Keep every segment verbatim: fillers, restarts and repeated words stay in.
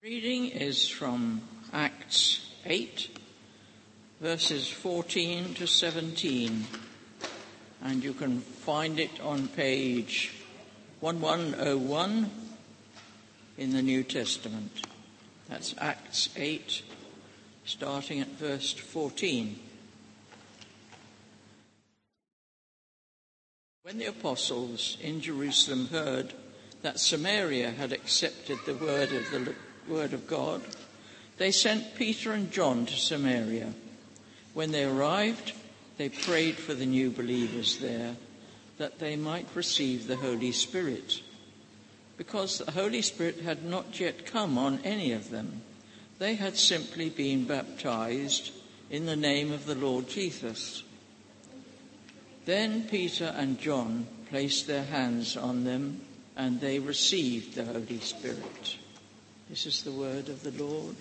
Reading is from Acts eight, verses fourteen to seventeen, and you can find it on page eleven oh one in the New Testament. That's Acts eight, starting at verse fourteen. When the apostles in Jerusalem heard that Samaria had accepted the word of the word of God, they sent Peter and John to Samaria. When they arrived, they prayed for the new believers there, that they might receive the Holy Spirit. Because the Holy Spirit had not yet come on any of them, they had simply been baptized in the name of the Lord Jesus. Then Peter and John placed their hands on them, and they received the Holy Spirit. This is the word of the Lord.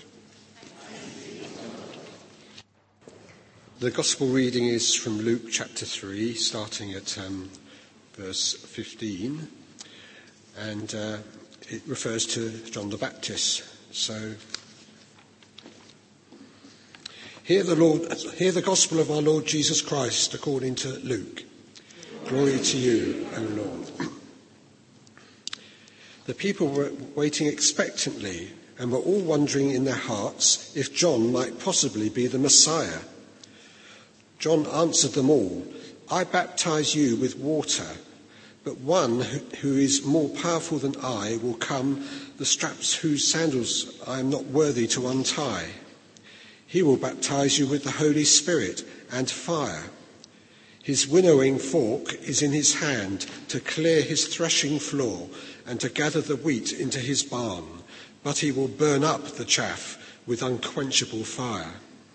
The Gospel reading is from Luke chapter three, starting at um, verse fifteen, and uh, it refers to John the Baptist. So, hear the Lord, hear the Gospel of our Lord Jesus Christ according to Luke. Glory to you, O Lord. The people were waiting expectantly and were all wondering in their hearts if John might possibly be the Messiah. John answered them all, "I baptize you with water, but one who is more powerful than I will come, the straps whose sandals I am not worthy to untie. He will baptize you with the Holy Spirit and fire. His winnowing fork is in his hand to clear his threshing floor and to gather the wheat into his barn, but he will burn up the chaff with unquenchable fire."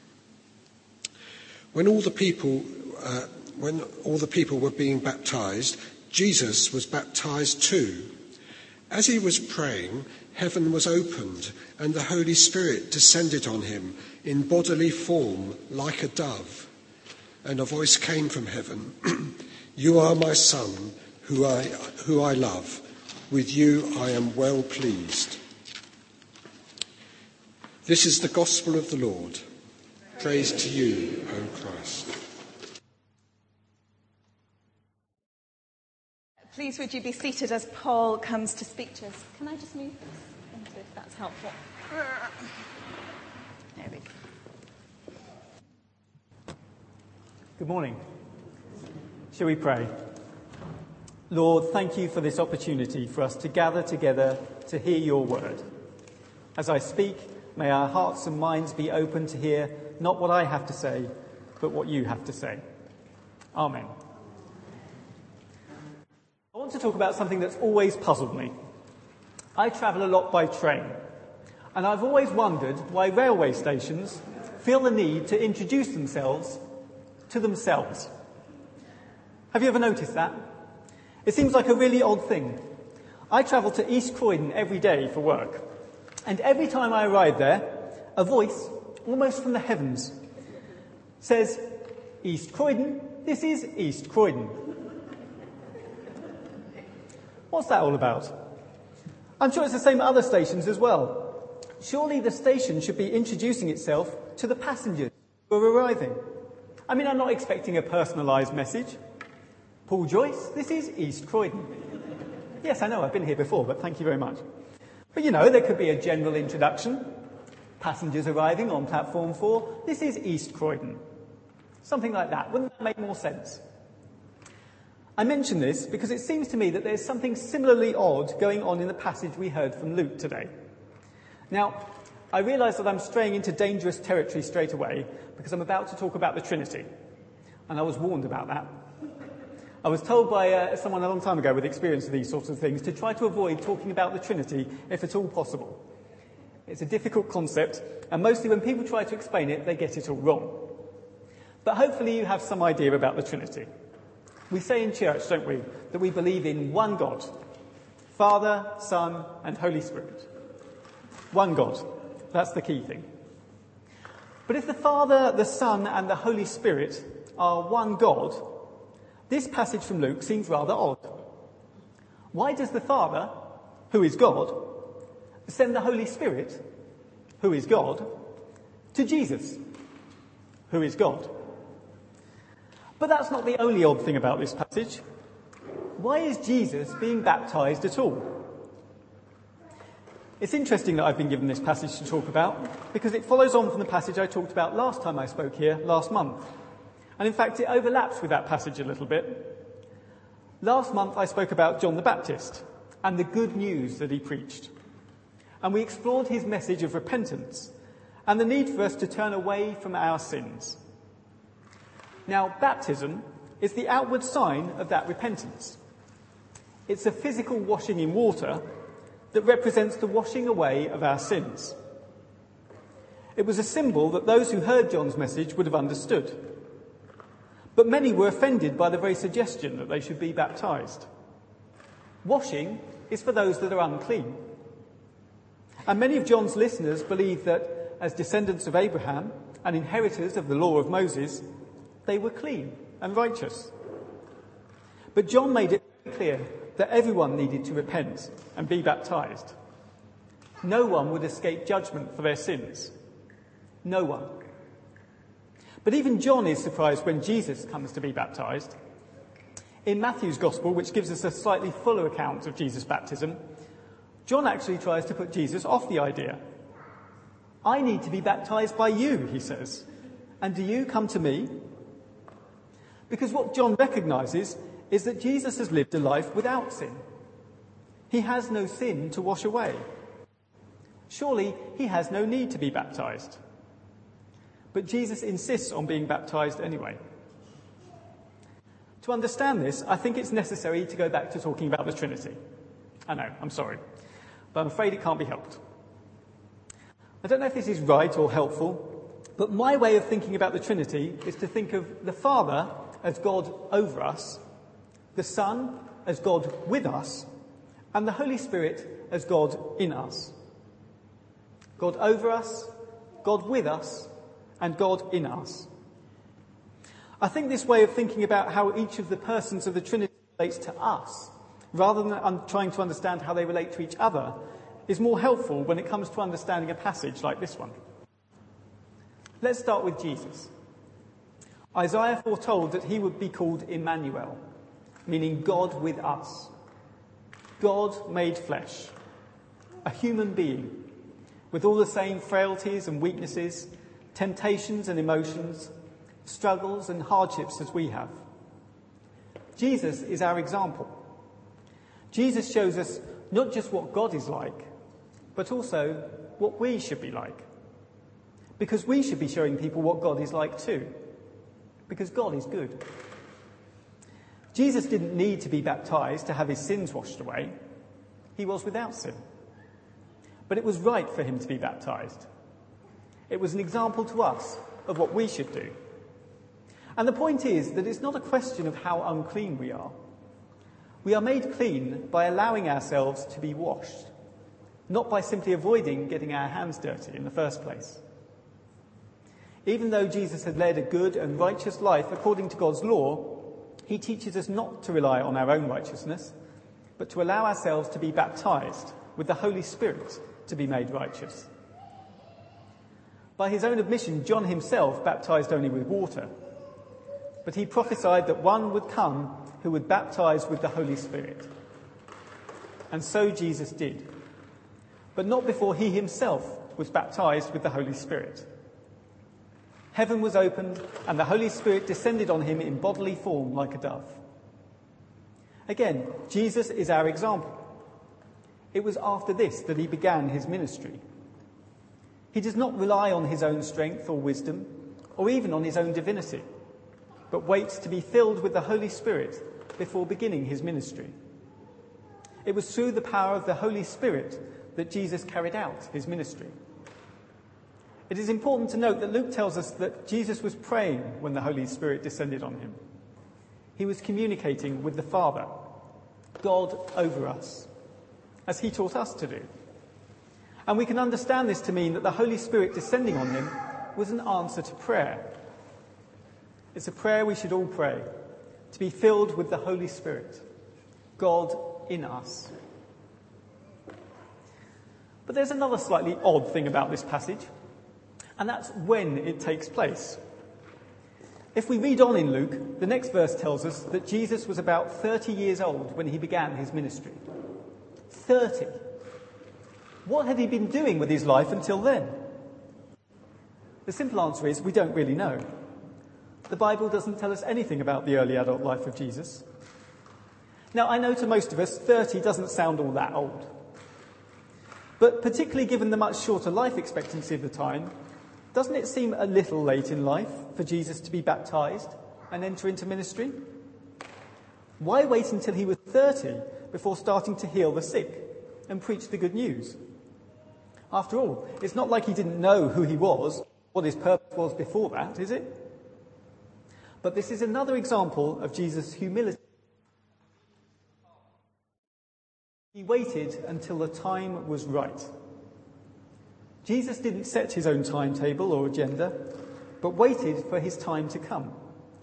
When all the people, uh, when all the people were being baptized, Jesus was baptized too. As he was praying, heaven was opened, and the Holy Spirit descended on him in bodily form like a dove. And a voice came from heaven, "You are my son, who I, who I love. With you I am well pleased." This is the gospel of the Lord. Praise to you, O Christ. Please would you be seated as Paul comes to speak to us. Can I just move this, if that's helpful? There we go. Good morning. Shall we pray? Lord, thank you for this opportunity for us to gather together to hear your word. As I speak, may our hearts and minds be open to hear not what I have to say, but what you have to say. Amen. I want to talk about something that's always puzzled me. I travel a lot by train, and I've always wondered why railway stations feel the need to introduce themselves to themselves. Have you ever noticed that? It seems like a really odd thing. I travel to East Croydon every day for work, and every time I arrive there, a voice, almost from the heavens, says, "East Croydon, this is East Croydon." What's that all about? I'm sure it's the same at other stations as well. Surely the station should be introducing itself to the passengers who are arriving. I mean, I'm not expecting a personalised message. "Paul Joyce, this is East Croydon." Yes, I know, I've been here before, but thank you very much. But you know, there could be a general introduction. "Passengers arriving on platform four, this is East Croydon." Something like that. Wouldn't that make more sense? I mention this because it seems to me that there's something similarly odd going on in the passage we heard from Luke today. Now, I realise that I'm straying into dangerous territory straight away because I'm about to talk about the Trinity. And I was warned about that. I was told by uh, someone a long time ago with experience of these sorts of things to try to avoid talking about the Trinity if at all possible. It's a difficult concept, and mostly when people try to explain it, they get it all wrong. But hopefully you have some idea about the Trinity. We say in church, don't we, that we believe in one God, Father, Son, and Holy Spirit. One God. That's the key thing. But if the Father, the Son, and the Holy Spirit are one God, this passage from Luke seems rather odd. Why does the Father, who is God, send the Holy Spirit who is God, to Jesus, who is God. But that's not the only odd thing about this passage. Why is Jesus being baptized at all? It's interesting that I've been given this passage to talk about because it follows on from the passage I talked about last time I spoke here, last month. And in fact, it overlaps with that passage a little bit. Last month I spoke about John the Baptist and the good news that he preached. And we explored his message of repentance and the need for us to turn away from our sins. Now, baptism is the outward sign of that repentance. It's a physical washing in water that represents the washing away of our sins. It was a symbol that those who heard John's message would have understood. But many were offended by the very suggestion that they should be baptized. Washing is for those that are unclean. And many of John's listeners believed that as descendants of Abraham and inheritors of the law of Moses, they were clean and righteous. But John made it clear that everyone needed to repent and be baptized. No one would escape judgment for their sins. No one. But even John is surprised when Jesus comes to be baptized. In Matthew's Gospel, which gives us a slightly fuller account of Jesus' baptism, John actually tries to put Jesus off the idea. I need to be baptized by you, he says. And do you come to me? Because what John recognizes is that Jesus has lived a life without sin. He has no sin to wash away. Surely he has no need to be baptized. But Jesus insists on being baptized anyway. To understand this, I think it's necessary to go back to talking about the Trinity. I know, I'm sorry, but I'm afraid it can't be helped. I don't know if this is right or helpful, but my way of thinking about the Trinity is to think of the Father as God over us, the Son as God with us, and the Holy Spirit as God in us. God over us, God with us, and God in us. I think this way of thinking about how each of the persons of the Trinity relates to us, rather than un- trying to understand how they relate to each other, is more helpful when it comes to understanding a passage like this one. Let's start with Jesus. Isaiah foretold that he would be called Emmanuel, meaning God with us. God made flesh, a human being, with all the same frailties and weaknesses, temptations and emotions, struggles and hardships as we have. Jesus is our example. Jesus shows us not just what God is like, but also what we should be like. Because we should be showing people what God is like too. Because God is good. Jesus didn't need to be baptized to have his sins washed away. He was without sin. But it was right for him to be baptized. It was an example to us of what we should do. And the point is that it's not a question of how unclean we are. We are made clean by allowing ourselves to be washed, not by simply avoiding getting our hands dirty in the first place. Even though Jesus had led a good and righteous life according to God's law, he teaches us not to rely on our own righteousness, but to allow ourselves to be baptized with the Holy Spirit to be made righteous. By his own admission, John himself baptized only with water, but he prophesied that one would come who would baptize with the Holy Spirit. And so Jesus did, but not before he himself was baptized with the Holy Spirit. Heaven was opened, and the Holy Spirit descended on him in bodily form like a dove. Again, Jesus is our example. It was after this that he began his ministry. He does not rely on his own strength or wisdom, or even on his own divinity, but waits to be filled with the Holy Spirit before beginning his ministry. It was through the power of the Holy Spirit that Jesus carried out his ministry. It is important to note that Luke tells us that Jesus was praying when the Holy Spirit descended on him. He was communicating with the Father, God over us, as he taught us to do. And we can understand this to mean that the Holy Spirit descending on him was an answer to prayer. It's a prayer we should all pray, to be filled with the Holy Spirit, God in us. But there's another slightly odd thing about this passage, and that's when it takes place. If we read on in Luke, the next verse tells us that Jesus was about thirty years old when he began his ministry. thirty. What had he been doing with his life until then? The simple answer is we don't really know. The Bible doesn't tell us anything about the early adult life of Jesus. Now, I know to most of us, thirty doesn't sound all that old. But particularly given the much shorter life expectancy of the time, doesn't it seem a little late in life for Jesus to be baptized and enter into ministry? Why wait until he was thirty before starting to heal the sick and preach the good news? After all, it's not like he didn't know who he was, what his purpose was before that, is it? But this is another example of Jesus' humility. He waited until the time was right. Jesus didn't set his own timetable or agenda, but waited for his time to come.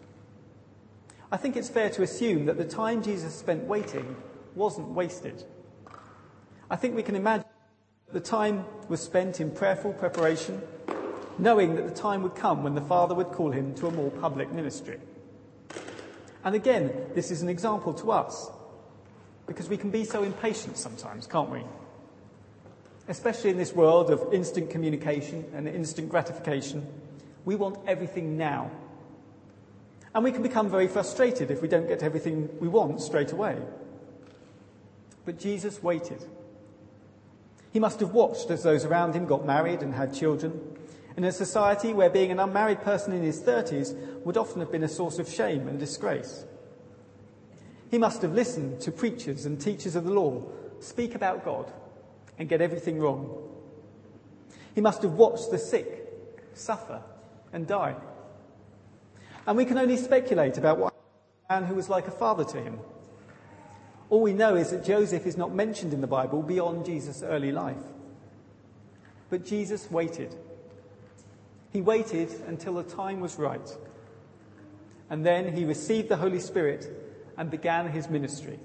I think it's fair to assume that the time Jesus spent waiting wasn't wasted. I think we can imagine the time was spent in prayerful preparation, knowing that the time would come when the Father would call him to a more public ministry. And again, this is an example to us, because we can be so impatient sometimes, can't we? Especially in this world of instant communication and instant gratification, we want everything now. And we can become very frustrated if we don't get everything we want straight away. But Jesus waited. He must have watched as those around him got married and had children, in a society where being an unmarried person in his thirties would often have been a source of shame and disgrace. He must have listened to preachers and teachers of the law speak about God and get everything wrong. He must have watched the sick suffer and die. And we can only speculate about what a man who was like a father to him. All we know is that Joseph is not mentioned in the Bible beyond Jesus' early life. But Jesus waited. He waited until the time was right. And then he received the Holy Spirit and began his ministry.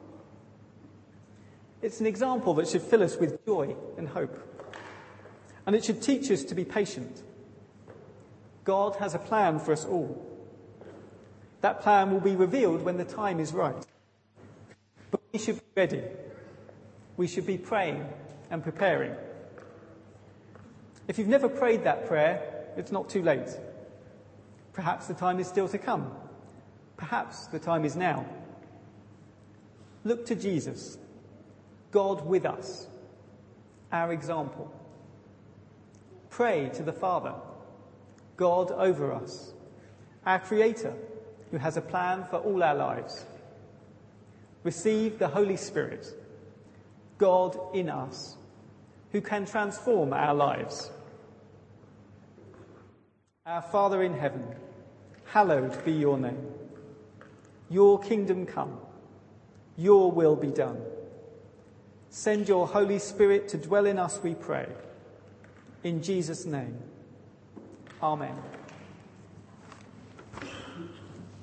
It's an example that should fill us with joy and hope. And it should teach us to be patient. God has a plan for us all. That plan will be revealed when the time is right. But we should be ready. We should be praying and preparing. If you've never prayed that prayer, it's not too late. Perhaps the time is still to come. Perhaps the time is now. Look to Jesus, God with us, our example. Pray to the Father, God over us, our Creator, who has a plan for all our lives. Receive the Holy Spirit, God in us, who can transform our lives. Our Father in heaven, hallowed be your name. Your kingdom come, your will be done. Send your Holy Spirit to dwell in us, we pray. In Jesus' name, amen.